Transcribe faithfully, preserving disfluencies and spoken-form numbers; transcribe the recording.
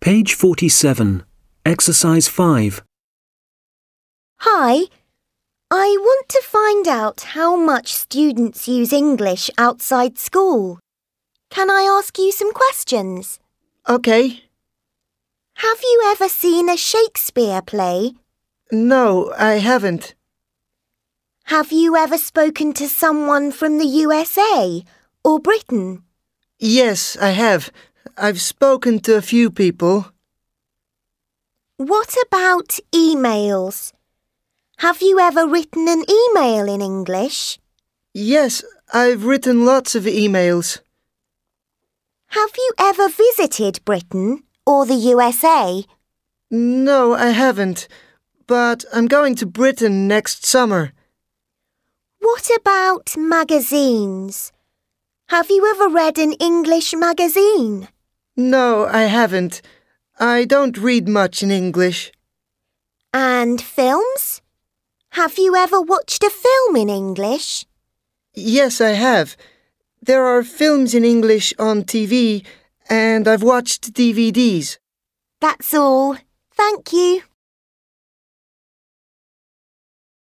Page forty-seven, Exercise five. Hi, I want to find out how much students use English outside school. Can I ask you some questions? Okay. Have you ever seen a Shakespeare play? No, I haven't. Have you ever spoken to someone from the U S A or Britain? Yes, I have. I've spoken to a few people. What about emails? Have you ever written an email in English? Yes, I've written lots of emails. Have you ever visited Britain or the U S A? No, I haven't. But I'm going to Britain next summer. What about magazines? Have you ever read an English magazine? No, I haven't. I don't read much in English. And films? Have you ever watched a film in English? Yes, I have. There are films in English on T V, and I've watched D V Ds. That's all. Thank you.